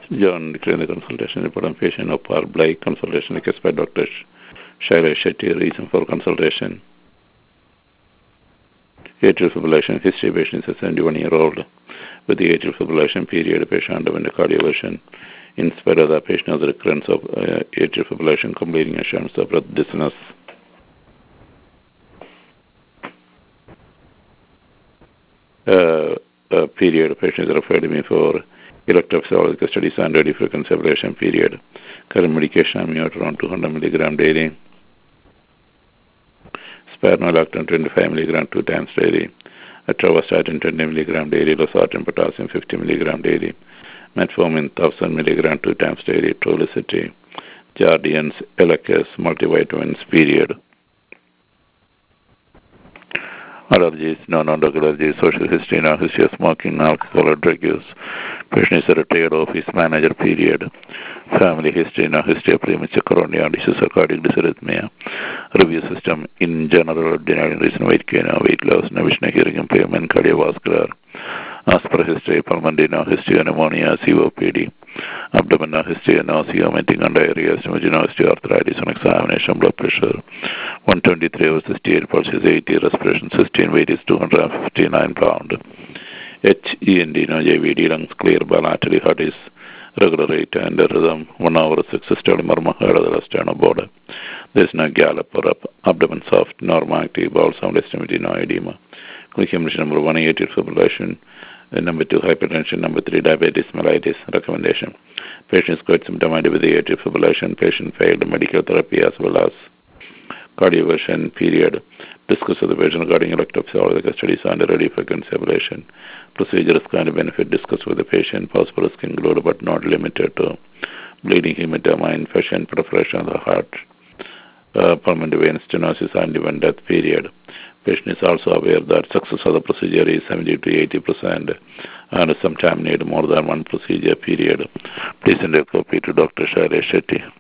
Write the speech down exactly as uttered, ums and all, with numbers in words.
John declared the consultation report on patient of Par Blake, consultation request by Doctor Shailesh Shetty, reason for consultation. Atrial fibrillation history. Patient is a seventy-one-year-old with the atrial fibrillation period. Patient underwent a cardioversion. In spite of that, patient has a recurrence of uh, atrial fibrillation, completing assurance of breath dizziness. Uh, uh, period. Patient is referred to me for electrophysiological studies and radiofrequency ablation period. Current medication amiodarone two hundred milligram daily. Spironolactone twenty-five milligram two times daily. Atorvastatin twenty milligram daily. Losartan potassium fifty milligram daily. Metformin one thousand milligram two times daily. Trulicity, Jardiance, Eliquis, multivitamins period. Allergies, non-drug allergies, social history, no history of smoking, alcohol, or drug use. Patient is a retired office manager, period. Family history, no history of premature coronary disease or cardiac dysarrhythmia. Review system in general, denied reason weight gain, weight loss, no vision, hearing impairment, cardiovascular. As per history, pulmonary, no history, pneumonia, C O P D. Abdomen, no history, nausea, vomiting, and diarrhea, stomach, no history, arthritis, on examination, blood pressure. one twenty-three over sixty-eight, pulse is eighty, respiration sixteen, weight is two hundred fifty-nine pounds. H E N D, no J V D, lungs clear, bilaterally, heart is regular rate and rhythm, one hour six systole, murmur, heard of the sternal border. There is no gallop or up, abdomen soft, normal active, bowel sound estimate, no edema. Clinical condition number one, atrial fibrillation. Uh, number two, hypertension. Number three, diabetes mellitus. Recommendation. Patient is quite symptomatic with the atrial fibrillation. Patient failed medical therapy as well as cardioversion period. Discuss with the patient regarding electrophysiological studies and radiofrequency ablation. Procedure is kind of benefit. Discuss with the patient. Possible risk include but not limited to bleeding, hematoma, infection, perforation of the heart, uh, pulmonary vein stenosis, and even death period. Patient is also aware that success of the procedure is seventy to eighty percent and sometimes need more than one procedure period. Please send a copy to Doctor Shailesh Shetty.